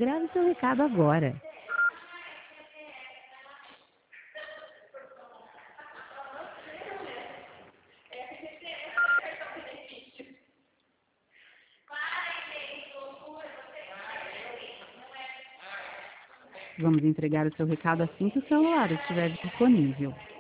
Grave seu recado agora. Vamos entregar o seu recado assim que o celular estiver disponível.